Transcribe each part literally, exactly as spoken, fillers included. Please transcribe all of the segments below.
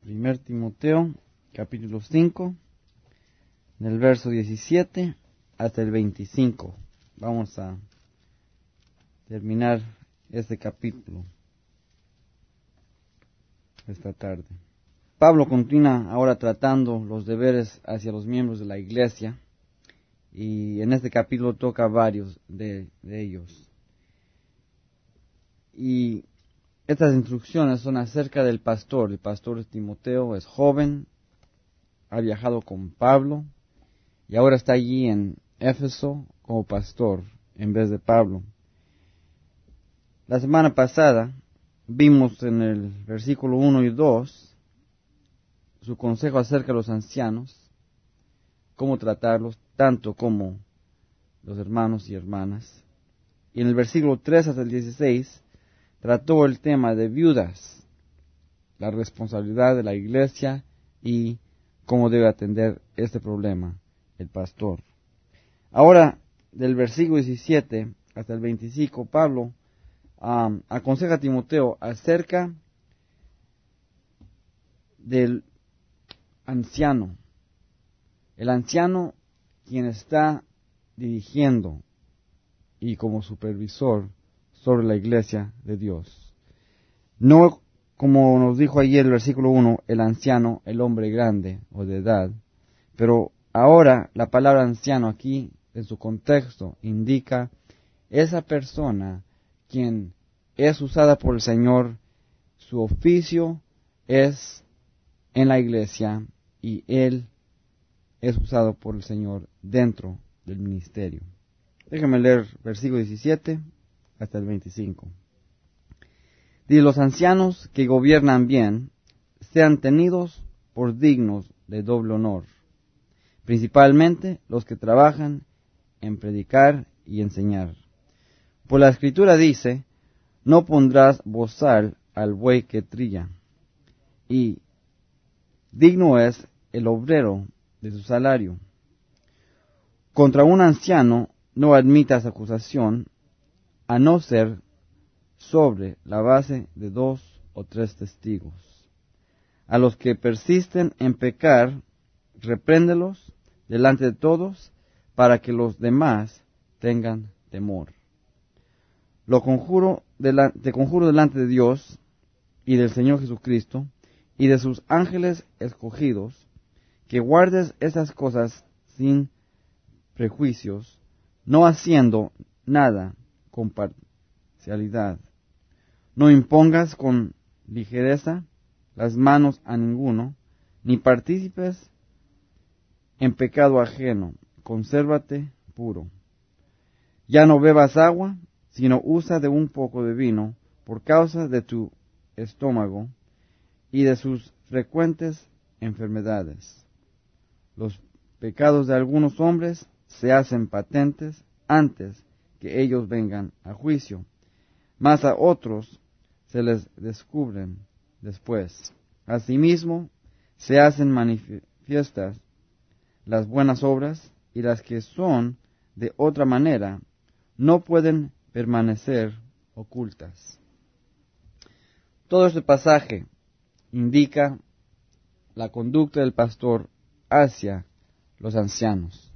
Primer Timoteo, capítulo cinco, del verso diecisiete hasta el veinticinco. Vamos a terminar este capítulo esta tarde. Pablo continúa ahora tratando los deberes hacia los miembros de la iglesia, y en este capítulo toca varios de, de ellos. Y estas instrucciones son acerca del pastor. El pastor Timoteo es joven, ha viajado con Pablo y ahora está allí en Éfeso como pastor en vez de Pablo. La semana pasada vimos en el versículo uno y dos su consejo acerca de los ancianos, cómo tratarlos, tanto como los hermanos y hermanas. Y en el versículo tres hasta el dieciséis trató el tema de viudas, la responsabilidad de la iglesia y cómo debe atender este problema el pastor. Ahora, del versículo diecisiete hasta el veinticinco, Pablo um, aconseja a Timoteo acerca del anciano. El anciano quien está dirigiendo y como supervisor sobre la iglesia de Dios. No como nos dijo ayer el versículo uno, el anciano, el hombre grande o de edad, pero ahora la palabra anciano aquí en su contexto indica esa persona quien es usada por el Señor, su oficio es en la iglesia y él es usado por el Señor dentro del ministerio. Déjame leer versículo diecisiete hasta el veinticinco. Dice: los ancianos que gobiernan bien sean tenidos por dignos de doble honor, principalmente los que trabajan en predicar y enseñar. Pues la Escritura dice: no pondrás bozal al buey que trilla, y digno es el obrero de su salario. Contra un anciano no admitas acusación, a no ser sobre la base de dos o tres testigos. A los que persisten en pecar, repréndelos delante de todos, para que los demás tengan temor. Lo conjuro delante, te conjuro delante de Dios y del Señor Jesucristo y de sus ángeles escogidos, que guardes esas cosas sin prejuicios, no haciendo nada con parcialidad. No impongas con ligereza las manos a ninguno, ni partícipes en pecado ajeno. Consérvate puro. Ya no bebas agua, sino usa de un poco de vino, por causa de tu estómago y de sus frecuentes enfermedades. Los pecados de algunos hombres se hacen patentes antes que ellos vengan a juicio, mas a otros se les descubren después. Asimismo, se hacen manifiestas las buenas obras, y las que son de otra manera no pueden permanecer ocultas. Todo este pasaje indica la conducta del pastor hacia los ancianos.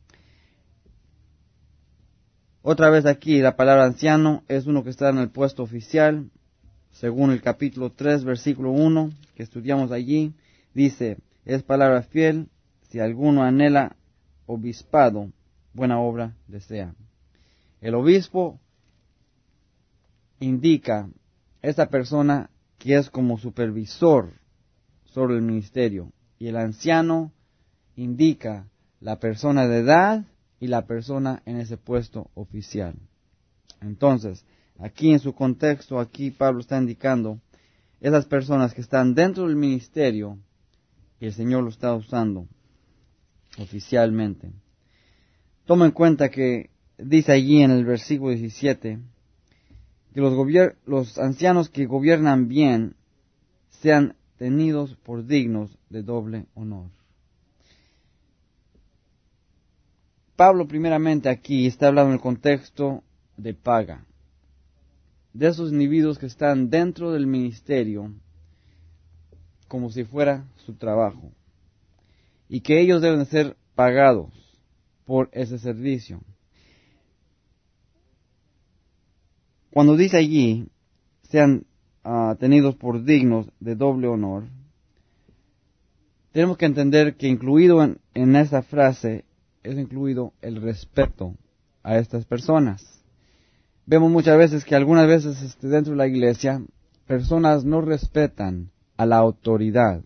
Otra vez aquí, la palabra anciano es uno que está en el puesto oficial, según el capítulo tres, versículo uno, que estudiamos allí. Dice: es palabra fiel, si alguno anhela obispado, buena obra desea. El obispo indica esta persona que es como supervisor sobre el ministerio, y el anciano indica la persona de edad y la persona en ese puesto oficial. Entonces, aquí en su contexto, aquí Pablo está indicando esas personas que están dentro del ministerio y el Señor lo está usando oficialmente. Toma en cuenta que dice allí en el versículo diecisiete que los, gobier- los ancianos que gobiernan bien sean tenidos por dignos de doble honor. Pablo primeramente aquí está hablando en el contexto de paga, de esos individuos que están dentro del ministerio como si fuera su trabajo, y que ellos deben ser pagados por ese servicio. Cuando dice allí, sean uh, tenidos por dignos de doble honor, tenemos que entender que incluido en, en esa frase es incluido el respeto a estas personas. Vemos muchas veces que algunas veces este, dentro de la iglesia, personas no respetan a la autoridad.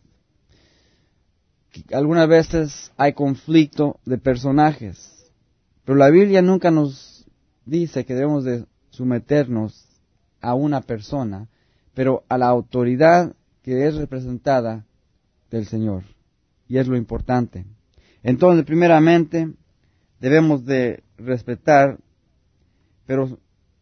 Algunas veces hay conflicto de personajes, pero la Biblia nunca nos dice que debemos de someternos a una persona, pero a la autoridad que es representada del Señor. Y es lo importante. Entonces, primeramente, debemos de respetar, pero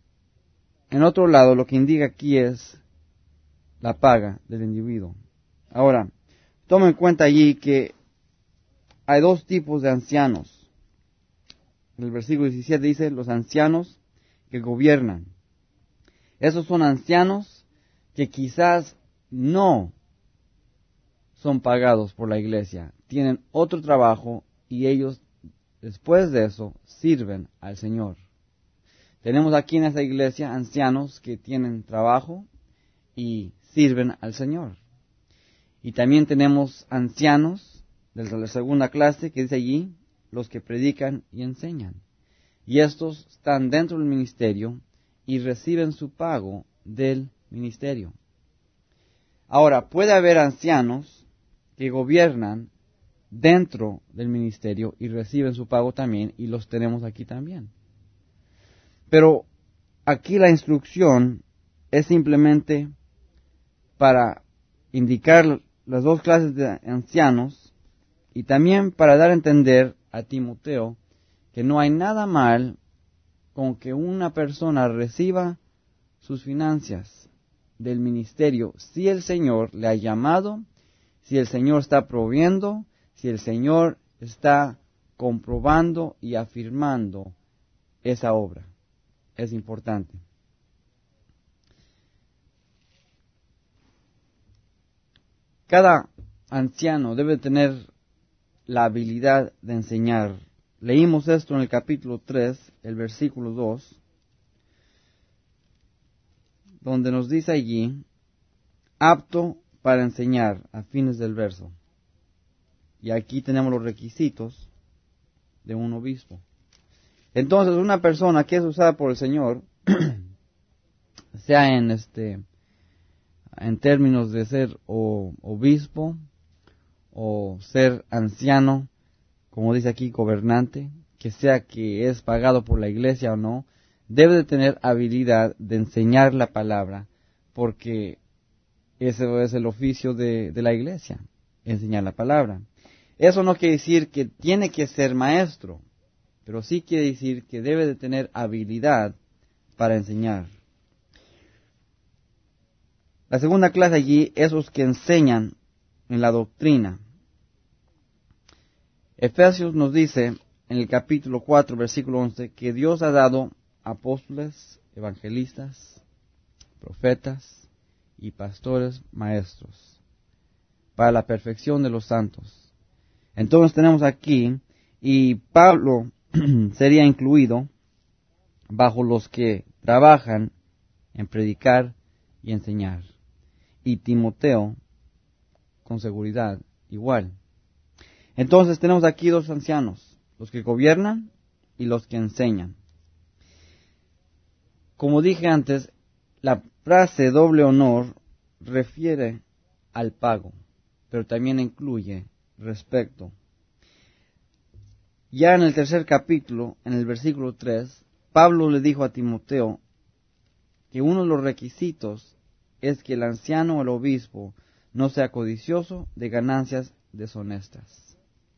en otro lado, lo que indica aquí es la paga del individuo. Ahora, toma en cuenta allí que hay dos tipos de ancianos. En el versículo diecisiete dice, los ancianos que gobiernan. Esos son ancianos que quizás no son pagados por la iglesia, tienen otro trabajo y ellos después de eso sirven al Señor. Tenemos aquí en esta iglesia ancianos que tienen trabajo y sirven al Señor. Y también tenemos ancianos de la segunda clase que dice allí, los que predican y enseñan. Y estos están dentro del ministerio y reciben su pago del ministerio. Ahora, puede haber ancianos que gobiernan dentro del ministerio y reciben su pago también, y los tenemos aquí también. Pero aquí la instrucción es simplemente para indicar las dos clases de ancianos y también para dar a entender a Timoteo que no hay nada mal con que una persona reciba sus finanzas del ministerio si el Señor le ha llamado, si el Señor está proveyendo, si el Señor está comprobando y afirmando esa obra. Es importante. Cada anciano debe tener la habilidad de enseñar. Leímos esto en el capítulo tres, el versículo dos, donde nos dice allí, apto para enseñar, a fines del verso. Y aquí tenemos los requisitos de un obispo. Entonces, una persona que es usada por el Señor, sea en este, en términos de ser o, obispo o ser anciano, como dice aquí, gobernante, que sea que es pagado por la iglesia o no, debe de tener habilidad de enseñar la palabra, porque ese es el oficio de, de la iglesia, enseñar la palabra. Eso no quiere decir que tiene que ser maestro, pero sí quiere decir que debe de tener habilidad para enseñar. La segunda clase allí, esos que enseñan en la doctrina. Efesios nos dice en el capítulo cuatro, versículo once, que Dios ha dado apóstoles, evangelistas, profetas y pastores maestros para la perfección de los santos. Entonces tenemos aquí, y Pablo sería incluido bajo los que trabajan en predicar y enseñar. Y Timoteo, con seguridad, igual. Entonces tenemos aquí dos ancianos, los que gobiernan y los que enseñan. Como dije antes, la frase doble honor refiere al pago, pero también incluye respeto. Ya en el tercer capítulo, en el versículo tres, Pablo le dijo a Timoteo que uno de los requisitos es que el anciano o el obispo no sea codicioso de ganancias deshonestas.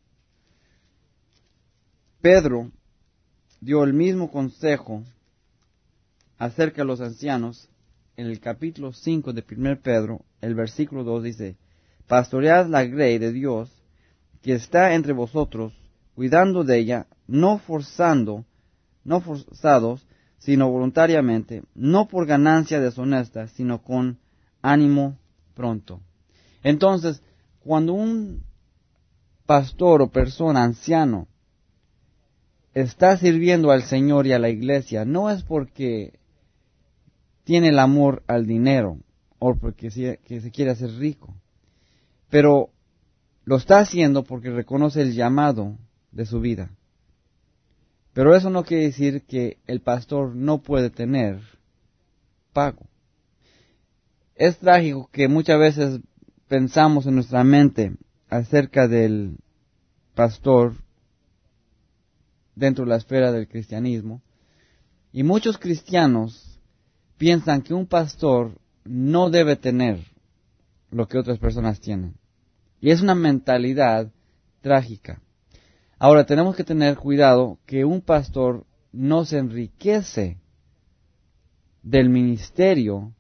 Pedro dio el mismo consejo acerca de los ancianos en el capítulo cinco de primero Pedro, el versículo dos dice, pastoread la grey de Dios que está entre vosotros, cuidando de ella, no forzando, no forzados, sino voluntariamente, no por ganancia deshonesta, sino con ánimo pronto. Entonces, cuando un pastor o persona anciano está sirviendo al Señor y a la iglesia, no es porque tiene el amor al dinero o porque se, que se quiere hacer rico, pero lo está haciendo porque reconoce el llamado de su vida. Pero eso no quiere decir que el pastor no puede tener pago. Es trágico que muchas veces pensamos en nuestra mente acerca del pastor dentro de la esfera del cristianismo, y muchos cristianos piensan que un pastor no debe tener lo que otras personas tienen. Y es una mentalidad trágica. Ahora, tenemos que tener cuidado que un pastor no se enriquece del ministerio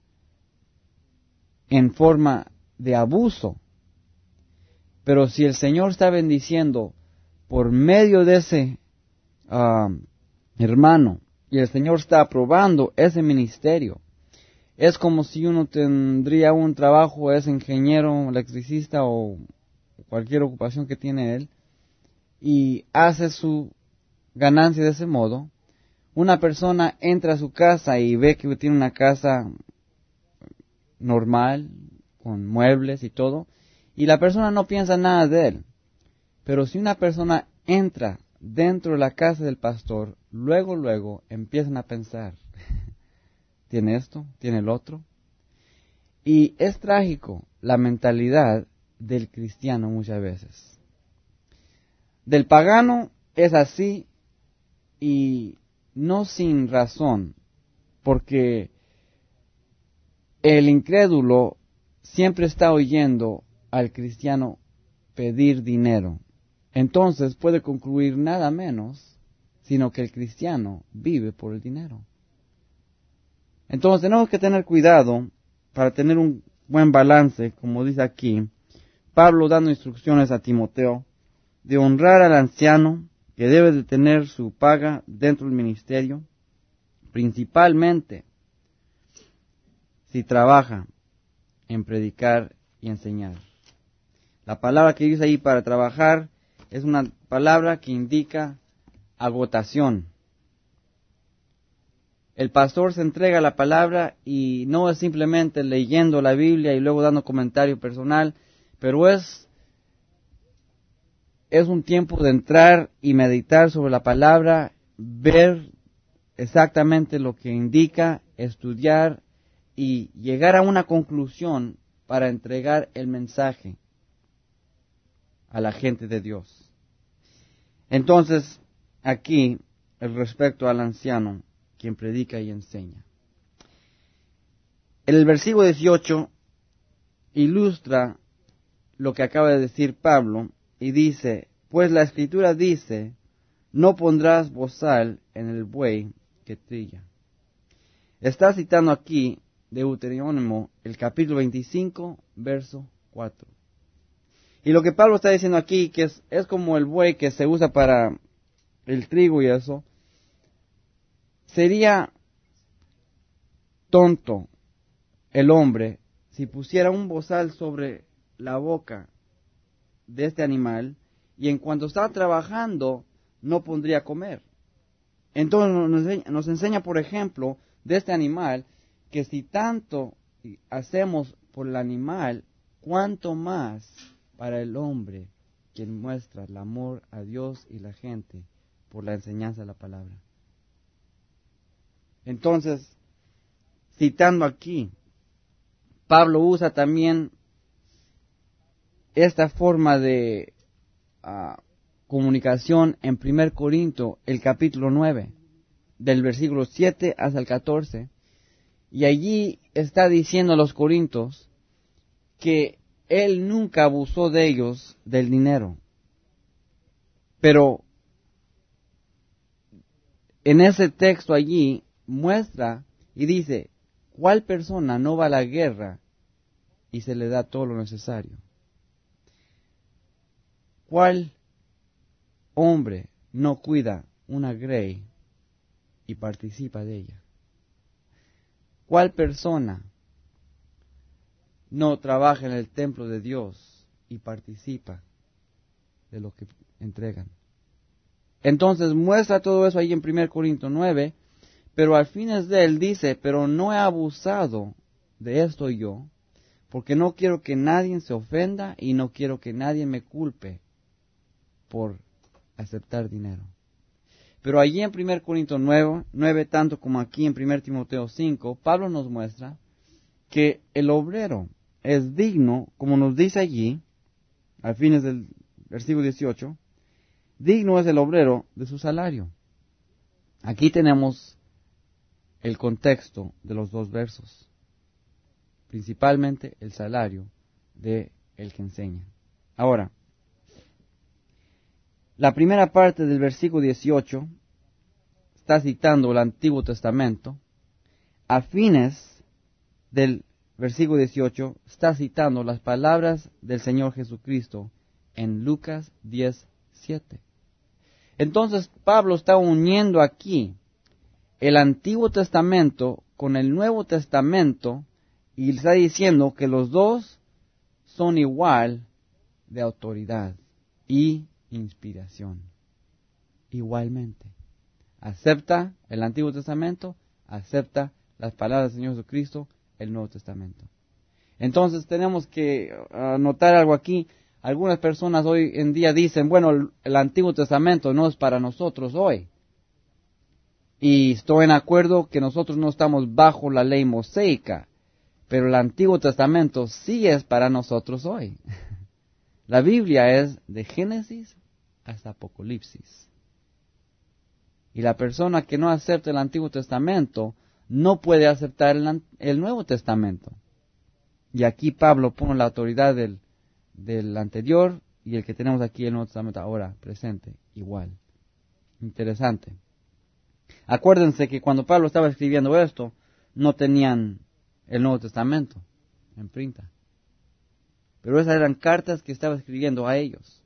en forma de abuso. Pero si el Señor está bendiciendo por medio de ese uh, hermano, y el Señor está aprobando ese ministerio, es como si uno tendría un trabajo, es ingeniero, electricista o cualquier ocupación que tiene él, y hace su ganancia de ese modo. Una persona entra a su casa y ve que tiene una casa normal, con muebles y todo, y la persona no piensa nada de él. Pero si una persona entra dentro de la casa del pastor, luego, luego empiezan a pensar, tiene esto, tiene el otro. Y es trágico la mentalidad del cristiano muchas veces. Del pagano es así, y no sin razón, porque el incrédulo siempre está oyendo al cristiano pedir dinero. Entonces puede concluir nada menos, sino que el cristiano vive por el dinero. Entonces tenemos que tener cuidado para tener un buen balance, como dice aquí, Pablo dando instrucciones a Timoteo, de honrar al anciano, que debe de tener su paga dentro del ministerio, principalmente si trabaja en predicar y enseñar. La palabra que dice ahí para trabajar es una palabra que indica agotación. El pastor se entrega a la palabra y no es simplemente leyendo la Biblia y luego dando comentario personal, pero es, es un tiempo de entrar y meditar sobre la palabra, ver exactamente lo que indica, estudiar y llegar a una conclusión para entregar el mensaje a la gente de Dios. Entonces, aquí, el respecto al anciano, quien predica y enseña. En el versículo dieciocho ilustra lo que acaba de decir Pablo y dice, pues la Escritura dice, no pondrás bozal en el buey que trilla. Está citando aquí Deuteronomio, el capítulo veinticinco, verso cuatro. Y lo que Pablo está diciendo aquí, que es, es como el buey que se usa para el trigo y eso, sería tonto el hombre si pusiera un bozal sobre la boca de este animal y en cuanto está trabajando no pondría a comer. Entonces nos enseña, nos enseña, por ejemplo, de este animal, que si tanto hacemos por el animal, cuánto más para el hombre, quien muestra el amor a Dios y la gente por la enseñanza de la palabra. Entonces, citando aquí, Pablo usa también esta forma de uh, comunicación en primer Corintios, el capítulo nueve, del versículo siete hasta el catorce, y allí está diciendo a los corintios que él nunca abusó de ellos del dinero. Pero en ese texto allí muestra y dice, ¿cuál persona no va a la guerra y se le da todo lo necesario? ¿Cuál hombre no cuida una grey y participa de ella? ¿Cuál persona no trabaja en el templo de Dios y participa de lo que entregan. Entonces muestra todo eso ahí en primera Corintios nueve, pero al fines de él dice, pero no he abusado de esto yo, porque no quiero que nadie se ofenda y no quiero que nadie me culpe por aceptar dinero. Pero allí en primera Corintios nueve, tanto como aquí en primera Timoteo cinco, Pablo nos muestra que el obrero es digno, como nos dice allí, al fines del versículo dieciocho, digno es el obrero de su salario. Aquí tenemos el contexto de los dos versos, principalmente el salario de el que enseña. Ahora, la primera parte del versículo dieciocho está citando el Antiguo Testamento. A fines del versículo dieciocho está citando las palabras del Señor Jesucristo en Lucas diez siete. Entonces Pablo está uniendo aquí el Antiguo Testamento con el Nuevo Testamento y está diciendo que los dos son igual de autoridad y inspiración. Igualmente. Acepta el Antiguo Testamento, acepta las palabras del Señor Jesucristo, el Nuevo Testamento. Entonces tenemos que uh, notar algo aquí. Algunas personas hoy en día dicen, bueno, el, el Antiguo Testamento no es para nosotros hoy. Y estoy en acuerdo que nosotros no estamos bajo la ley mosaica, pero el Antiguo Testamento sí es para nosotros hoy. La Biblia es de Génesis hasta Apocalipsis. Y la persona que no acepta el Antiguo Testamento no puede aceptar el, el Nuevo Testamento. Y aquí Pablo pone la autoridad del, del anterior y el que tenemos aquí el Nuevo Testamento ahora presente, igual. Interesante. Acuérdense que cuando Pablo estaba escribiendo esto, no tenían el Nuevo Testamento en printa. Pero esas eran cartas que estaba escribiendo a ellos.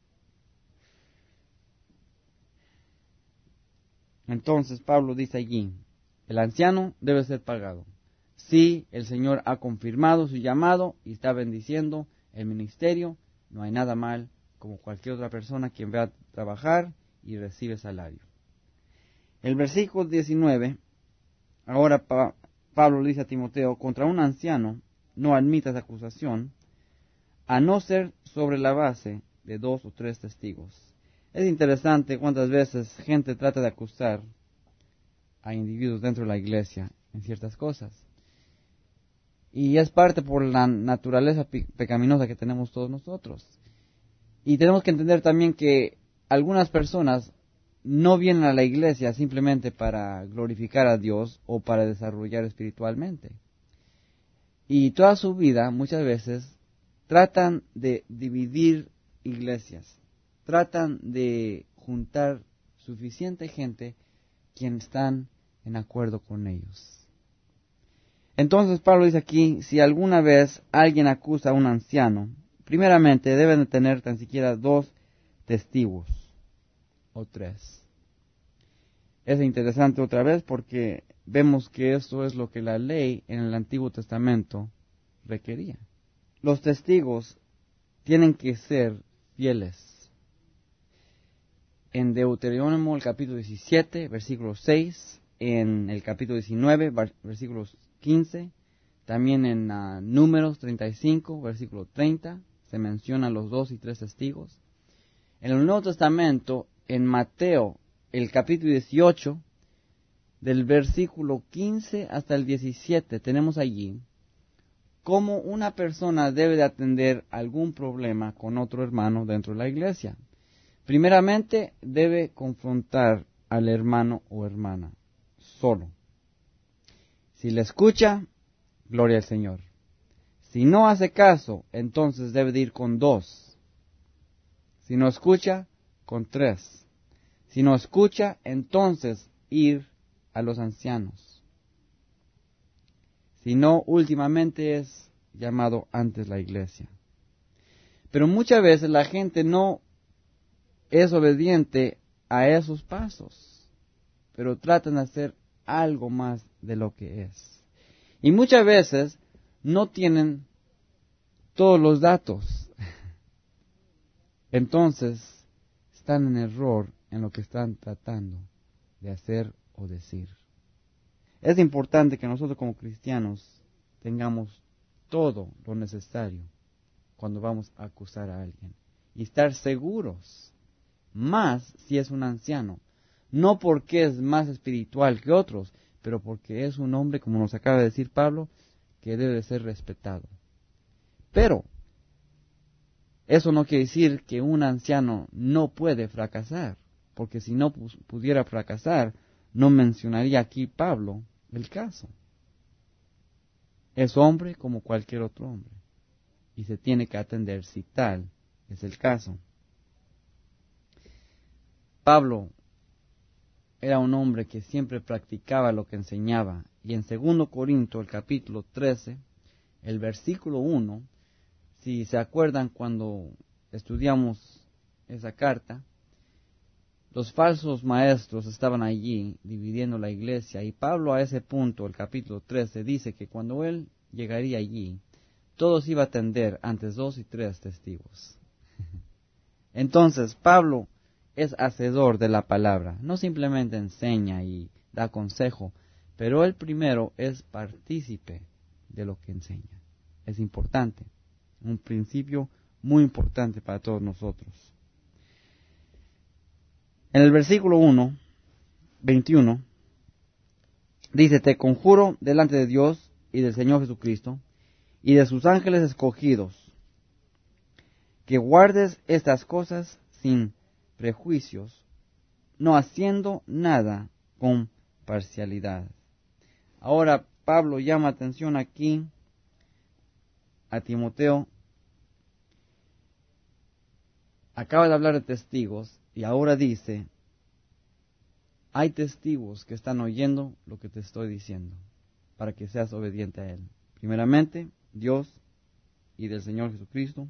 Entonces Pablo dice allí, el anciano debe ser pagado. Si el Señor ha confirmado su llamado y está bendiciendo el ministerio, no hay nada mal como cualquier otra persona quien va a trabajar y recibe salario. El versículo diecinueve, ahora pa, Pablo le dice a Timoteo, contra un anciano no admitas acusación, a no ser sobre la base de dos o tres testigos. Es interesante cuántas veces gente trata de acusar a individuos dentro de la iglesia en ciertas cosas. Y es parte por la naturaleza pecaminosa que tenemos todos nosotros. Y tenemos que entender también que algunas personas no vienen a la iglesia simplemente para glorificar a Dios o para desarrollar espiritualmente. Y toda su vida, muchas veces, tratan de dividir iglesias. Tratan de juntar suficiente gente quienes están en acuerdo con ellos. Entonces Pablo dice aquí, si alguna vez alguien acusa a un anciano, primeramente deben de tener tan siquiera dos testigos o tres. Es interesante otra vez porque vemos que esto es lo que la ley en el Antiguo Testamento requería. Los testigos tienen que ser fieles. En Deuteronomio, el capítulo diecisiete, versículo seis, en el capítulo diecinueve, versículos quince, también en uh, Números treinta y cinco, versículo treinta, se mencionan los dos y tres testigos. En el Nuevo Testamento, en Mateo, el capítulo dieciocho, del versículo quince hasta el diecisiete, tenemos allí cómo una persona debe de atender algún problema con otro hermano dentro de la iglesia. Primeramente, debe confrontar al hermano o hermana, solo. Si le escucha, gloria al Señor. Si no hace caso, entonces debe de ir con dos. Si no escucha, con tres. Si no escucha, entonces ir a los ancianos. Si no, últimamente es llamado antes la iglesia. Pero muchas veces la gente no es obediente a esos pasos, pero tratan de hacer algo más de lo que es. Y muchas veces no tienen todos los datos. Entonces, están en error en lo que están tratando de hacer o decir. Es importante que nosotros como cristianos tengamos todo lo necesario cuando vamos a acusar a alguien. Y estar seguros, más si es un anciano. No porque es más espiritual que otros, pero porque es un hombre, como nos acaba de decir Pablo, que debe ser respetado. Pero eso no quiere decir que un anciano no puede fracasar, porque si no pudiera fracasar, no mencionaría aquí Pablo el caso. Es hombre como cualquier otro hombre, y se tiene que atender si tal es el caso. Pablo era un hombre que siempre practicaba lo que enseñaba, y en segundo Corintios, el capítulo trece, el versículo uno, si se acuerdan cuando estudiamos esa carta, los falsos maestros estaban allí dividiendo la iglesia, y Pablo a ese punto, el capítulo trece, dice que cuando él llegaría allí, todos iban a atender ante dos y tres testigos. Entonces, Pablo es hacedor de la palabra, no simplemente enseña y da consejo, pero él primero es partícipe de lo que enseña. Es importante, un principio muy importante para todos nosotros. En el versículo uno, veintiuno, dice, te conjuro delante de Dios y del Señor Jesucristo y de sus ángeles escogidos, que guardes estas cosas sin prejuicios, no haciendo nada con parcialidad. Ahora Pablo llama atención aquí a Timoteo. Acaba de hablar de testigos y ahora dice, hay testigos que están oyendo lo que te estoy diciendo, para que seas obediente a Él. Primeramente, Dios y del Señor Jesucristo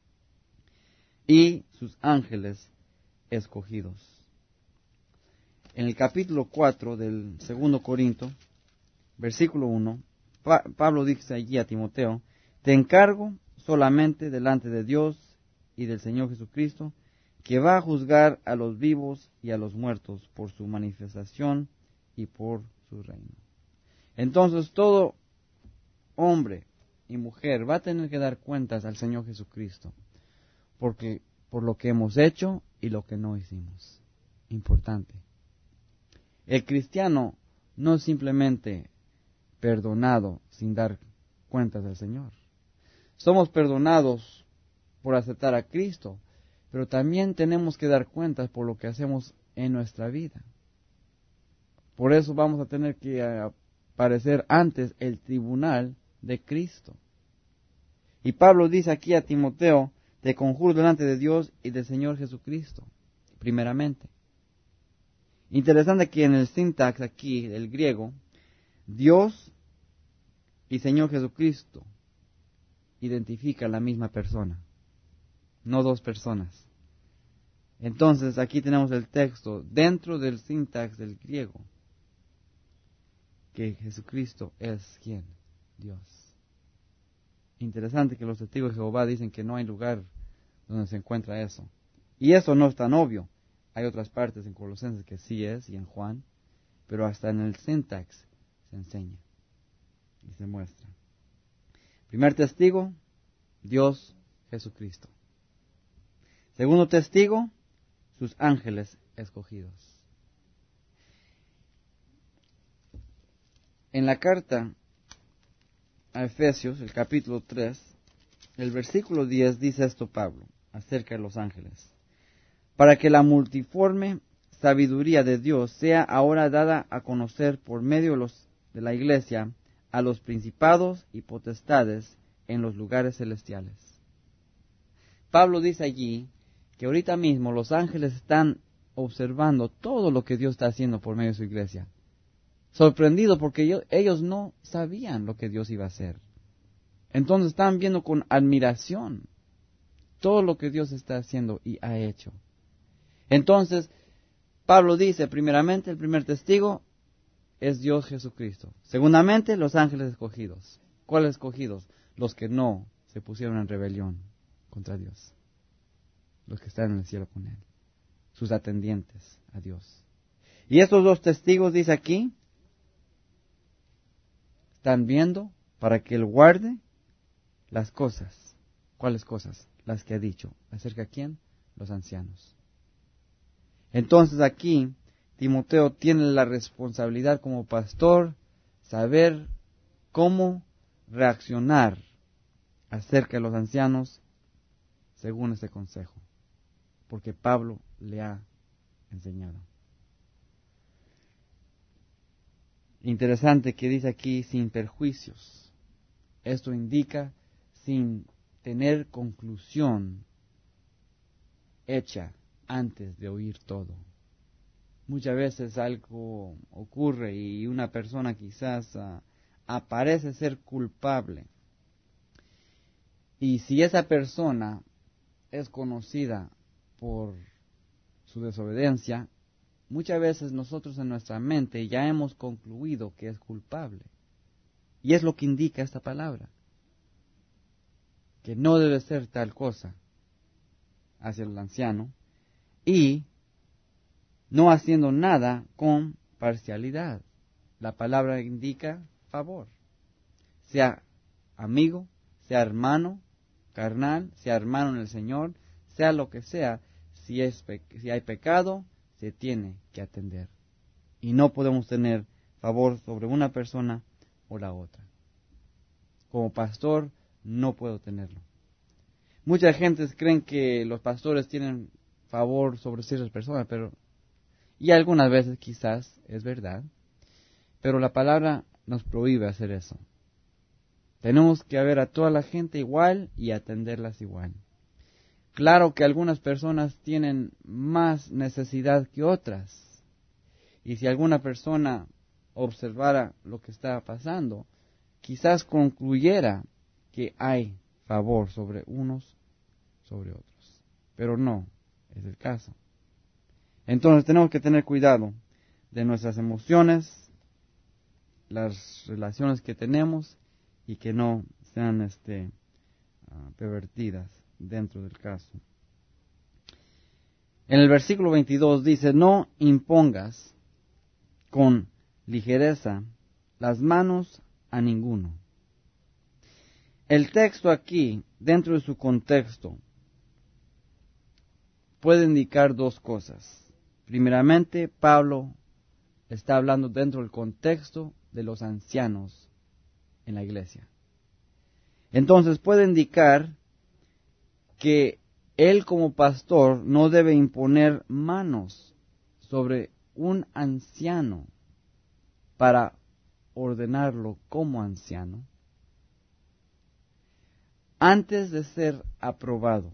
y sus ángeles escogidos. En el capítulo cuatro del segundo Corinto, versículo uno, pa- Pablo dice allí a Timoteo, te encargo solamente delante de Dios y del Señor Jesucristo, que va a juzgar a los vivos y a los muertos por su manifestación y por su reino. Entonces todo hombre y mujer va a tener que dar cuentas al Señor Jesucristo, porque por lo que hemos hecho y lo que no hicimos. Importante. El cristiano no es simplemente perdonado sin dar cuentas al Señor. Somos perdonados por aceptar a Cristo, pero también tenemos que dar cuentas por lo que hacemos en nuestra vida. Por eso vamos a tener que aparecer antes el tribunal de Cristo. Y Pablo dice aquí a Timoteo, te conjuro delante de Dios y del Señor Jesucristo, primeramente. Interesante que en el sintax aquí, del griego, Dios y Señor Jesucristo identifican la misma persona, no dos personas. Entonces aquí tenemos el texto dentro del sintax del griego, que Jesucristo es ¿quién? Dios. Interesante que los testigos de Jehová dicen que no hay lugar donde se encuentra eso. Y eso no es tan obvio. Hay otras partes en Colosenses que sí es, y en Juan, pero hasta en el sintax se enseña y se muestra. Primer testigo, Dios Jesucristo. Segundo testigo, sus ángeles escogidos. En la carta a Efesios, el capítulo tres, el versículo diez, dice esto Pablo, acerca de los ángeles. Para que la multiforme sabiduría de Dios sea ahora dada a conocer por medio de, los, de la iglesia a los principados y potestades en los lugares celestiales. Pablo dice allí que ahorita mismo los ángeles están observando todo lo que Dios está haciendo por medio de su iglesia. Sorprendidos porque ellos, ellos no sabían lo que Dios iba a hacer. Entonces están viendo con admiración todo lo que Dios está haciendo y ha hecho. Entonces, Pablo dice, primeramente, el primer testigo es Dios Jesucristo. Segundamente, los ángeles escogidos. ¿Cuáles escogidos? Los que no se se pusieron en rebelión contra Dios, los que están en el cielo con Él, sus atendientes a Dios. Y estos dos testigos, dice aquí, están viendo para que Él guarde las cosas. ¿Cuáles cosas? Las que ha dicho. ¿Acerca de quién? Los ancianos. Entonces aquí, Timoteo tiene la responsabilidad como pastor, saber cómo reaccionar acerca de los ancianos según este consejo, porque Pablo le ha enseñado. Interesante que dice aquí sin perjuicios. Esto indica sin tener conclusión hecha antes de oír todo. Muchas veces algo ocurre y una persona quizás uh, aparece ser culpable. Y si esa persona es conocida por su desobediencia, muchas veces nosotros en nuestra mente ya hemos concluido que es culpable. Y es lo que indica esta palabra, que no debe ser tal cosa hacia el anciano y no haciendo nada con parcialidad. La palabra indica favor, sea amigo, sea hermano carnal, sea hermano en el Señor, sea lo que sea, si, es, si hay pecado, se tiene que atender. Y no podemos tener favor sobre una persona o la otra. Como pastor, no puedo tenerlo. Mucha gente creen que los pastores tienen favor sobre ciertas personas, pero y algunas veces quizás es verdad, pero la palabra nos prohíbe hacer eso. Tenemos que ver a toda la gente igual y atenderlas igual. Claro que algunas personas tienen más necesidad que otras. Y si alguna persona observara lo que está pasando, quizás concluyera que hay favor sobre unos sobre otros. Pero no es el caso. Entonces tenemos que tener cuidado de nuestras emociones, las relaciones que tenemos y que no sean este, uh, pervertidas dentro del caso. En el versículo veintidós dice, no impongas con ligereza las manos a ninguno. El texto aquí, dentro de su contexto, puede indicar dos cosas. Primeramente, Pablo está hablando dentro del contexto de los ancianos en la iglesia. Entonces puede indicar que él como pastor no debe imponer manos sobre un anciano para ordenarlo como anciano antes de ser aprobado.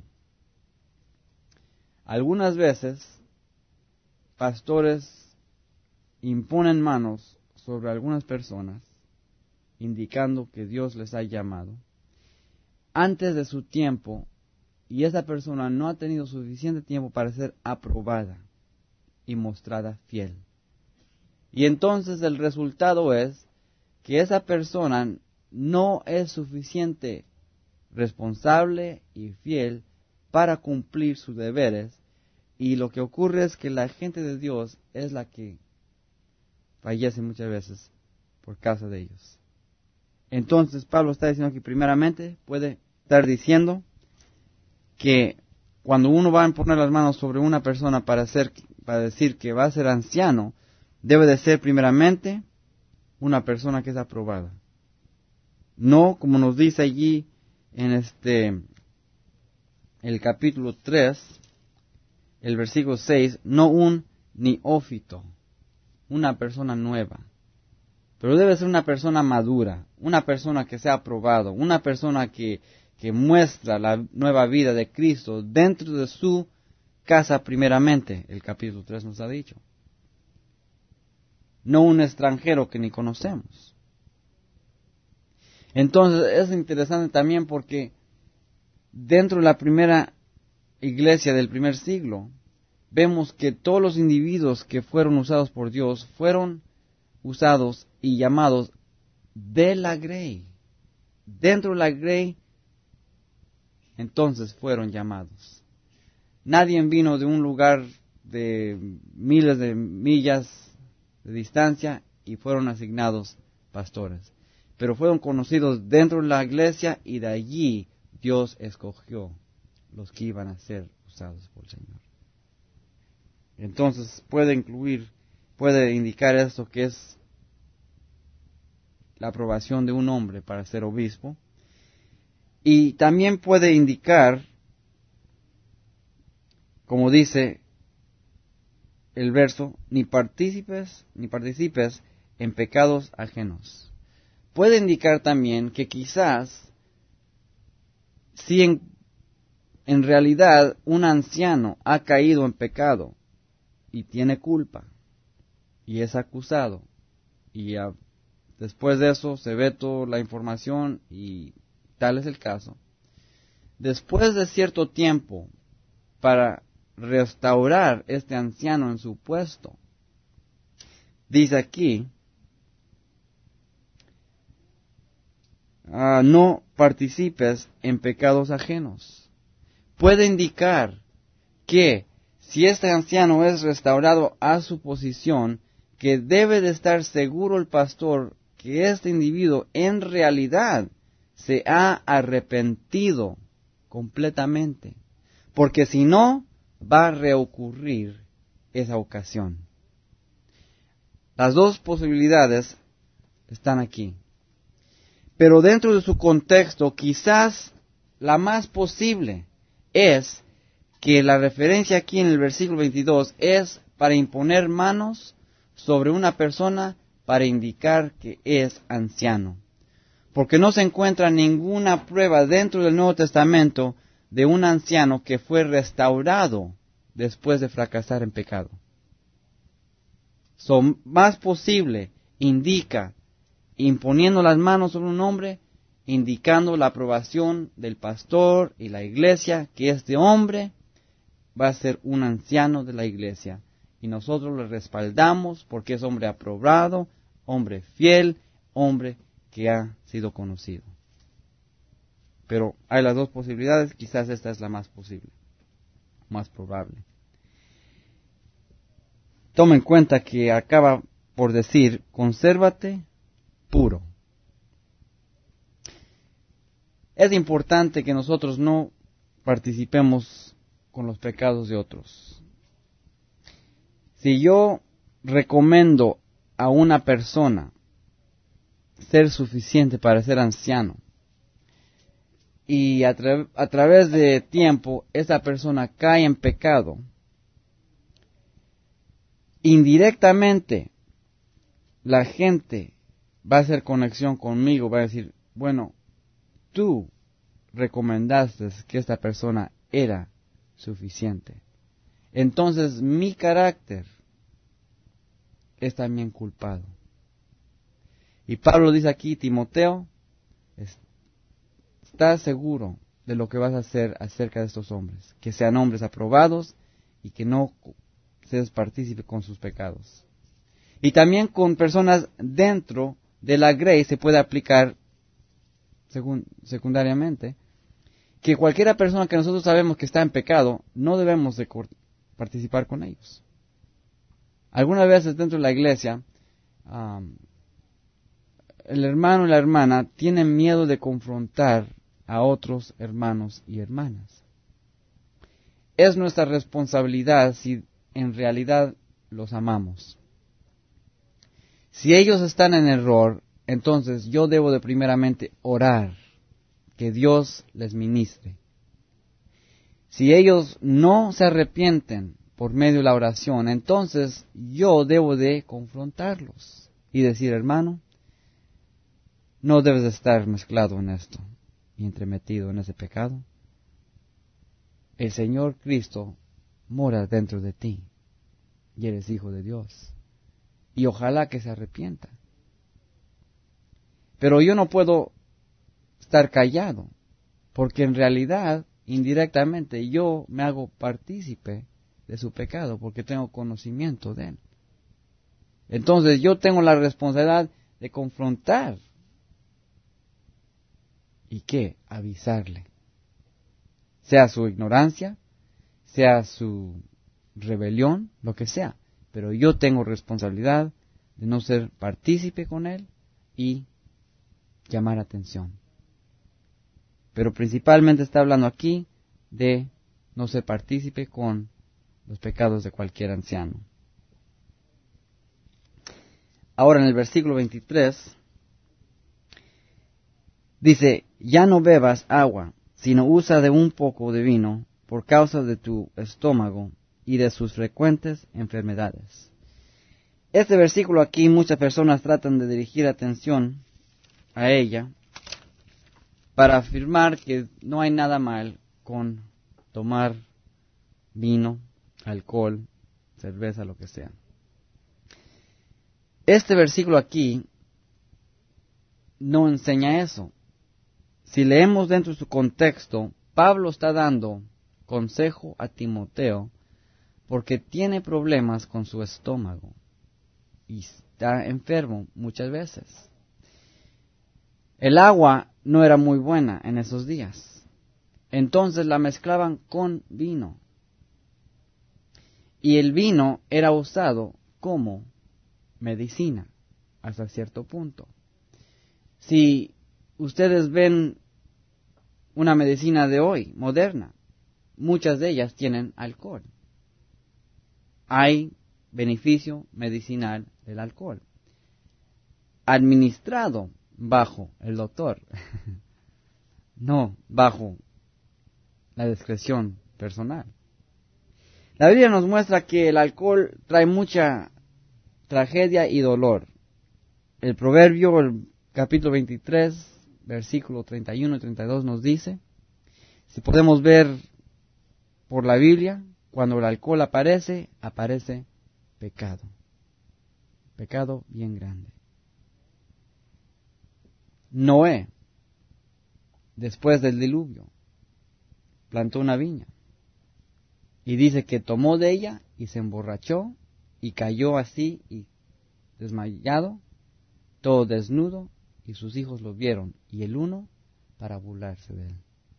Algunas veces pastores imponen manos sobre algunas personas, indicando que Dios les ha llamado, antes de su tiempo, y esa persona no ha tenido suficiente tiempo para ser aprobada y mostrada fiel. Y entonces el resultado es que esa persona no es suficiente responsable y fiel para cumplir sus deberes, y lo que ocurre es que la gente de Dios es la que fallece muchas veces por causa de ellos. Entonces Pablo está diciendo que primeramente puede estar diciendo que cuando uno va a poner las manos sobre una persona para, hacer, para decir que va a ser anciano, debe de ser primeramente una persona que es aprobada. No, como nos dice allí en este el capítulo tres, el versículo seis, no un neófito, una persona nueva, pero debe ser una persona madura, una persona que sea aprobado, una persona que, que muestra la nueva vida de Cristo dentro de su casa primeramente, el capítulo tres nos ha dicho. No un extranjero que ni conocemos. Entonces es interesante también porque dentro de la primera iglesia del primer siglo, vemos que todos los individuos que fueron usados por Dios fueron usados y llamados de la grey. Dentro de la grey entonces fueron llamados. Nadie vino de un lugar de miles de millas de distancia y fueron asignados pastores. Pero fueron conocidos dentro de la iglesia y de allí Dios escogió los que iban a ser usados por el Señor. Entonces puede incluir, puede indicar esto que es la aprobación de un hombre para ser obispo. Y también puede indicar, como dice el verso, ni partícipes, ni participes en pecados ajenos. Puede indicar también que quizás, si en, en realidad un anciano ha caído en pecado y tiene culpa y es acusado, y a, después de eso se ve toda la información y tal es el caso, después de cierto tiempo, para restaurar este anciano en su puesto, dice aquí, uh, no participes en pecados ajenos. Puede indicar que si este anciano es restaurado a su posición, que debe de estar seguro el pastor que este individuo en realidad se ha arrepentido completamente, porque si no, va a reocurrir esa ocasión. Las dos posibilidades están aquí. Pero dentro de su contexto, quizás la más posible es que la referencia aquí en el versículo veintidós es para imponer manos sobre una persona para indicar que es anciano. Porque no se encuentra ninguna prueba dentro del Nuevo Testamento de un anciano que fue restaurado después de fracasar en pecado. So, más posible indica, imponiendo las manos sobre un hombre, indicando la aprobación del pastor y la iglesia, que este hombre va a ser un anciano de la iglesia. Y nosotros le respaldamos porque es hombre aprobado, hombre fiel, hombre que ha sido conocido. Pero hay las dos posibilidades, quizás esta es la más posible, más probable. Toma en cuenta que acaba por decir, consérvate puro. Es importante que nosotros no participemos con los pecados de otros. Si yo recomiendo a una persona ser suficiente para ser anciano, y a, tra- a través de tiempo esa persona cae en pecado, indirectamente la gente va a hacer conexión conmigo, va a decir, bueno, tú recomendaste que esta persona era suficiente. Entonces mi carácter es también culpado. Y Pablo dice aquí, Timoteo, está seguro de lo que vas a hacer acerca de estos hombres, que sean hombres aprobados y que no seas partícipe con sus pecados. Y también con personas dentro de la grey se puede aplicar segun, secundariamente, que cualquiera persona que nosotros sabemos que está en pecado, no debemos de participar con ellos. Algunas veces dentro de la iglesia, um, el hermano y la hermana tienen miedo de confrontar a otros hermanos y hermanas. Es nuestra responsabilidad si en realidad los amamos. Si ellos están en error, entonces yo debo de primeramente orar, que Dios les ministre. Si ellos no se arrepienten por medio de la oración, entonces yo debo de confrontarlos y decir, hermano, no debes de estar mezclado en esto y entremetido en ese pecado. El Señor Cristo mora dentro de ti y eres hijo de Dios. Y ojalá que se arrepienta. Pero yo no puedo estar callado, porque en realidad, indirectamente, yo me hago partícipe de su pecado, porque tengo conocimiento de él. Entonces yo tengo la responsabilidad de confrontar. ¿Y qué? Avisarle. sea su ignorancia, sea su rebelión, lo que sea. Pero yo tengo responsabilidad de no ser partícipe con él y llamar atención. Pero principalmente está hablando aquí de no ser partícipe con los pecados de cualquier anciano. Ahora en el versículo veintitrés dice, ya no bebas agua, sino usa de un poco de vino por causa de tu estómago y de sus frecuentes enfermedades. Este versículo aquí muchas personas tratan de dirigir atención a ella para afirmar que no hay nada mal con tomar vino, alcohol, cerveza, lo que sea. Este versículo aquí no enseña eso. Si leemos dentro de su contexto, Pablo está dando consejo a Timoteo porque tiene problemas con su estómago y está enfermo muchas veces. El agua no era muy buena en esos días, entonces la mezclaban con vino. Y el vino era usado como medicina hasta cierto punto. Si ustedes ven una medicina de hoy, moderna, muchas de ellas tienen alcohol. Hay beneficio medicinal del alcohol, administrado bajo el doctor, no bajo la discreción personal. La Biblia nos muestra que el alcohol trae mucha tragedia y dolor. El proverbio, el capítulo veintitrés, versículo treinta y uno y treinta y dos nos dice, si podemos ver por la Biblia, cuando el alcohol aparece, aparece pecado. Pecado bien grande. Noé, después del diluvio, plantó una viña. Y dice que tomó de ella y se emborrachó y cayó así y desmayado, todo desnudo, y sus hijos lo vieron, y el uno para burlarse de él.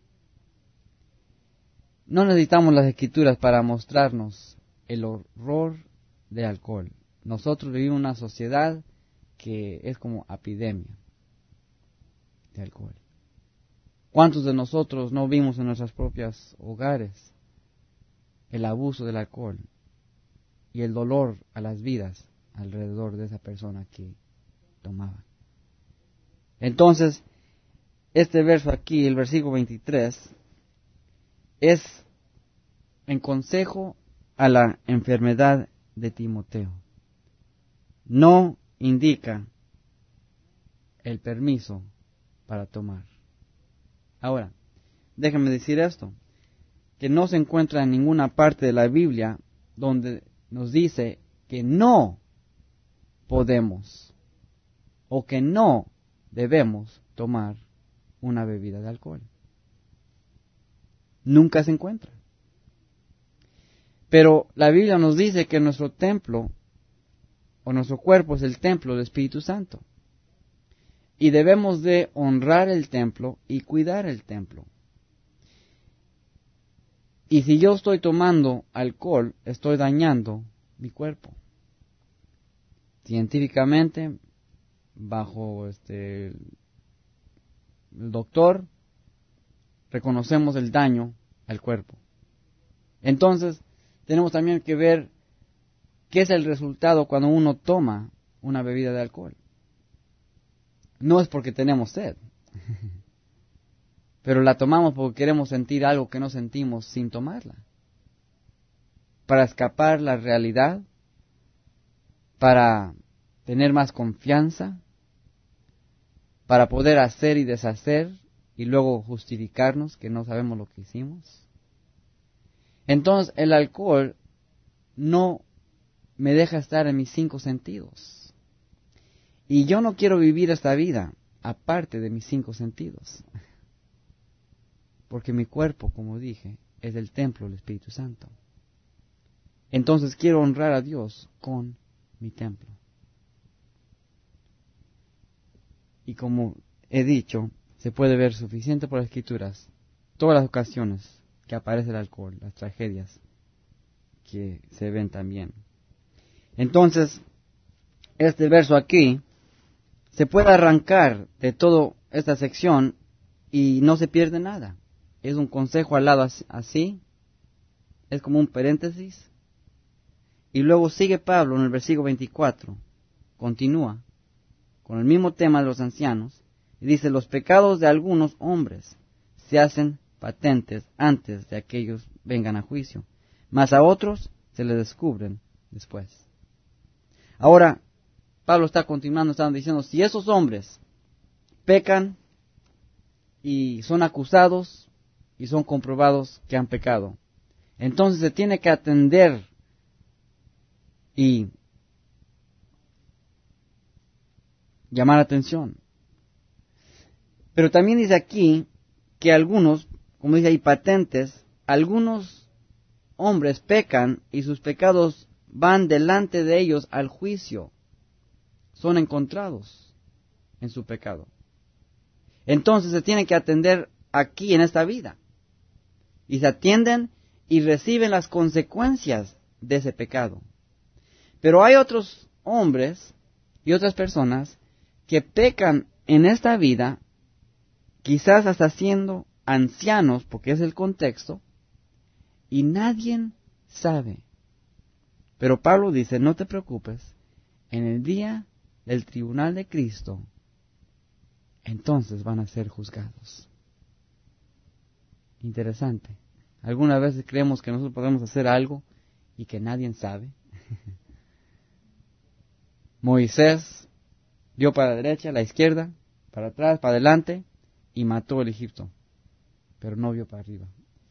No necesitamos las escrituras para mostrarnos el horror del alcohol. Nosotros vivimos en una sociedad que es como epidemia de alcohol. ¿Cuántos de nosotros no vimos en nuestros propios hogares el abuso del alcohol y el dolor a las vidas alrededor de esa persona que tomaba? Entonces, este verso aquí, el versículo veintitrés, es en consejo a la enfermedad de Timoteo. No indica el permiso para tomar. Ahora, déjenme decir esto, que no se encuentra en ninguna parte de la Biblia donde nos dice que no podemos o que no debemos tomar una bebida de alcohol. Nunca se encuentra. Pero la Biblia nos dice que nuestro templo o nuestro cuerpo es el templo del Espíritu Santo. Y debemos de honrar el templo y cuidar el templo. Y si yo estoy tomando alcohol, estoy dañando mi cuerpo. Científicamente, bajo este el doctor, reconocemos el daño al cuerpo. Entonces, tenemos también que ver qué es el resultado cuando uno toma una bebida de alcohol. No es porque tenemos sed, pero la tomamos porque queremos sentir algo que no sentimos sin tomarla. Para escapar la realidad, para tener más confianza, para poder hacer y deshacer y luego justificarnos que no sabemos lo que hicimos. Entonces el alcohol no me deja estar en mis cinco sentidos. Y yo no quiero vivir esta vida aparte de mis cinco sentidos. Porque mi cuerpo, como dije, es el templo del Espíritu Santo. Entonces quiero honrar a Dios con mi templo. Y como he dicho, se puede ver suficiente por las Escrituras, todas las ocasiones que aparece el alcohol, las tragedias que se ven también. Entonces, este verso aquí se puede arrancar de toda esta sección y no se pierde nada. Es un consejo al lado así, es como un paréntesis. Y luego sigue Pablo en el versículo veinticuatro, continúa con el mismo tema de los ancianos, y dice, los pecados de algunos hombres se hacen patentes antes de que ellos vengan a juicio, mas a otros se les descubren después. Ahora, Pablo está continuando, está diciendo, si esos hombres pecan y son acusados y son comprobados que han pecado, entonces se tiene que atender y llamar atención. Pero también dice aquí que algunos, como dice ahí, patentes, algunos hombres pecan y sus pecados van delante de ellos al juicio. Son encontrados en su pecado. Entonces se tiene que atender aquí en esta vida. Y se atienden y reciben las consecuencias de ese pecado. Pero hay otros hombres y otras personas que pecan en esta vida, quizás hasta siendo ancianos, porque es el contexto, y nadie sabe. Pero Pablo dice, no te preocupes, en el día del tribunal de Cristo, entonces van a ser juzgados. Interesante. Algunas veces creemos que nosotros podemos hacer algo y que nadie sabe. Moisés vio para la derecha, la izquierda, para atrás, para adelante, y mató el Egipto. Pero no vio para arriba.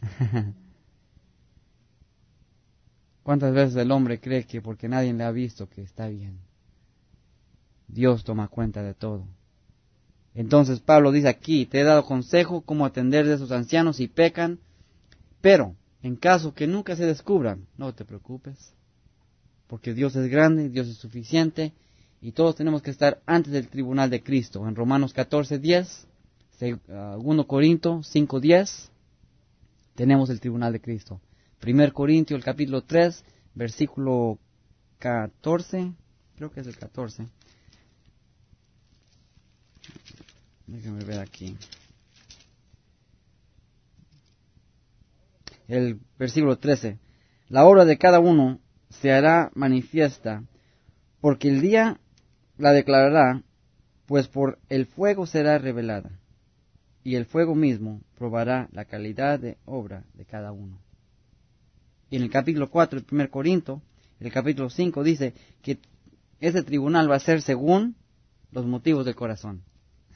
¿Cuántas veces el hombre cree que porque nadie le ha visto que está bien? Dios toma cuenta de todo. Entonces Pablo dice aquí, te he dado consejo cómo atender de esos ancianos si pecan, pero en caso que nunca se descubran, no te preocupes, porque Dios es grande, Dios es suficiente, y todos tenemos que estar antes del tribunal de Cristo. En Romanos catorce diez, segundo Corintios cinco diez, tenemos el tribunal de Cristo. Primer Corintios, el capítulo tres, versículo catorce, creo que es el catorce. Déjame ver aquí. El versículo trece. La obra de cada uno se hará manifiesta, porque el día la declarará, pues por el fuego será revelada, y el fuego mismo probará la calidad de obra de cada uno. Y en el capítulo cuatro, el primer Corinto, el capítulo cinco dice que ese tribunal va a ser según los motivos del corazón.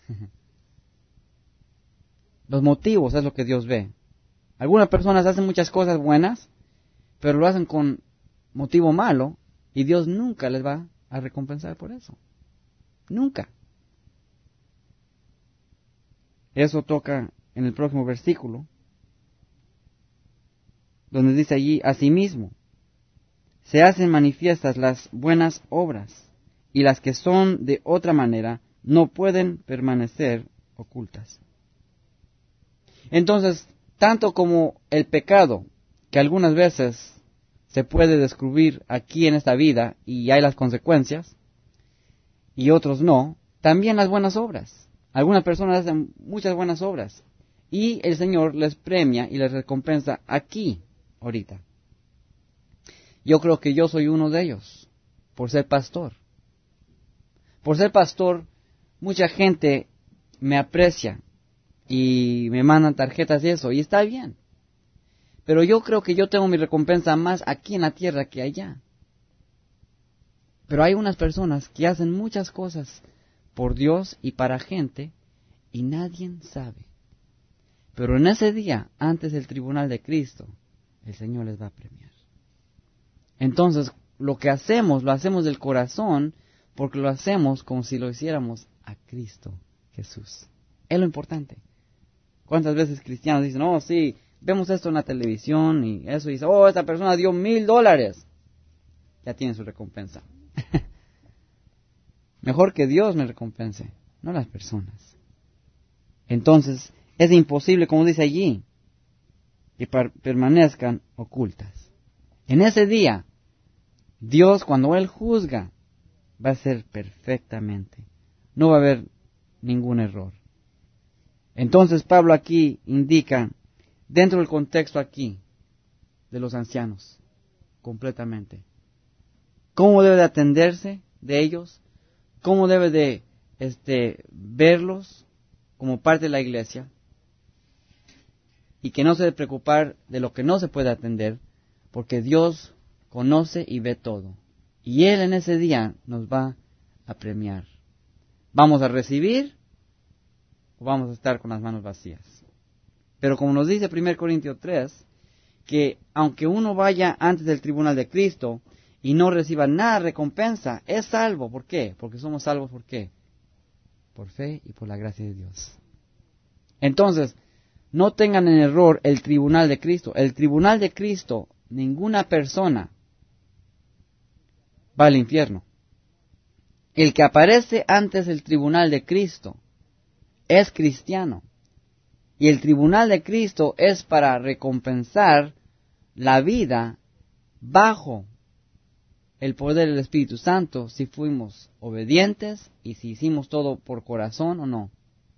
Los motivos es lo que Dios ve. Algunas personas hacen muchas cosas buenas, pero lo hacen con motivo malo, y Dios nunca les va a recompensar por eso. Nunca. Eso toca en el próximo versículo, donde dice allí, asimismo, se hacen manifiestas las buenas obras, y las que son de otra manera no pueden permanecer ocultas. Entonces, tanto como el pecado, que algunas veces se puede descubrir aquí en esta vida y hay las consecuencias, y otros no, también las buenas obras. Algunas personas hacen muchas buenas obras y el Señor les premia y les recompensa aquí, ahorita. Yo creo que yo soy uno de ellos, por ser pastor. Por ser pastor, mucha gente me aprecia y me mandan tarjetas y eso, y está bien. Pero yo creo que yo tengo mi recompensa más aquí en la tierra que allá. Pero hay unas personas que hacen muchas cosas por Dios y para gente, y nadie sabe. Pero en ese día, antes del tribunal de Cristo, el Señor les va a premiar. Entonces, lo que hacemos, lo hacemos del corazón, porque lo hacemos como si lo hiciéramos a Cristo Jesús. Es lo importante. ¿Cuántas veces cristianos dicen, oh sí, vemos esto en la televisión y eso, y dice, oh, esta persona dio mil dólares? Ya tiene su recompensa. Mejor que Dios me recompense, no las personas. Entonces, es imposible, como dice allí, que permanezcan ocultas. En ese día, Dios, cuando Él juzga, va a ser perfectamente. No va a haber ningún error. Entonces Pablo aquí indica, dentro del contexto aquí, de los ancianos, completamente, cómo debe de atenderse de ellos, cómo debe de este, verlos como parte de la iglesia, y que no se debe preocupar de lo que no se puede atender, porque Dios conoce y ve todo. Y Él en ese día nos va a premiar. ¿Vamos a recibir o vamos a estar con las manos vacías? Pero como nos dice primero Corintios tres, que aunque uno vaya antes del tribunal de Cristo y no reciba nada de recompensa, es salvo. ¿Por qué? Porque somos salvos, ¿por qué? Por fe y por la gracia de Dios. Entonces, no tengan en error el tribunal de Cristo. El tribunal de Cristo, ninguna persona va al infierno. El que aparece antes del tribunal de Cristo es cristiano. Y el tribunal de Cristo es para recompensar la vida bajo el poder del Espíritu Santo, si fuimos obedientes y si hicimos todo por corazón o no.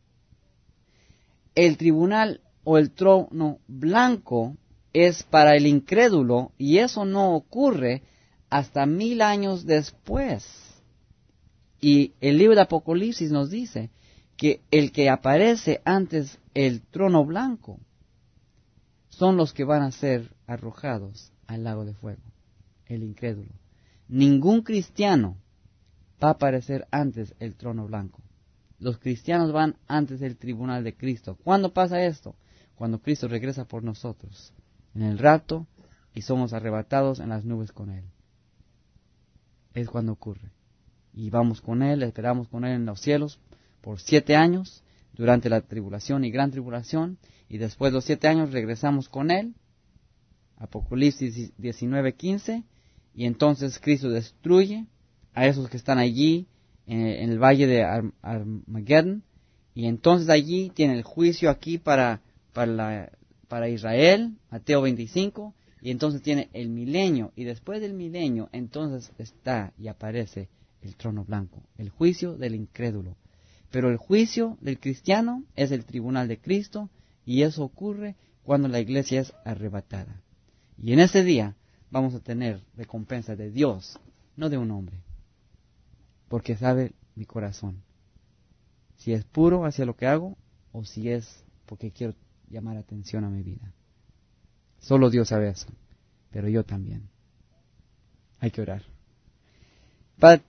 El tribunal o el trono blanco es para el incrédulo, y eso no ocurre hasta mil años después. Y el libro de Apocalipsis nos dice que el que aparece antes el trono blanco son los que van a ser arrojados al lago de fuego, el incrédulo. Ningún cristiano va a aparecer antes el trono blanco. Los cristianos van antes del tribunal de Cristo. ¿Cuándo pasa esto? Cuando Cristo regresa por nosotros, en el rapto, y somos arrebatados en las nubes con Él. Es cuando ocurre. Y vamos con Él, esperamos con Él en los cielos por siete años, durante la tribulación y gran tribulación, y después de los siete años regresamos con Él, Apocalipsis diecinueve quince, y entonces Cristo destruye a esos que están allí en, en el valle de Ar- Armageddon, y entonces allí tiene el juicio aquí para, para, la, para Israel, Mateo veinticinco, y entonces tiene el milenio, y después del milenio entonces está y aparece el trono blanco, el juicio del incrédulo. Pero el juicio del cristiano es el tribunal de Cristo, y eso ocurre cuando la iglesia es arrebatada. Y en ese día vamos a tener recompensa de Dios, no de un hombre, porque sabe mi corazón, si es puro hacia lo que hago, o si es porque quiero llamar atención a mi vida. Solo Dios sabe eso, pero yo también. Hay que orar. Padre,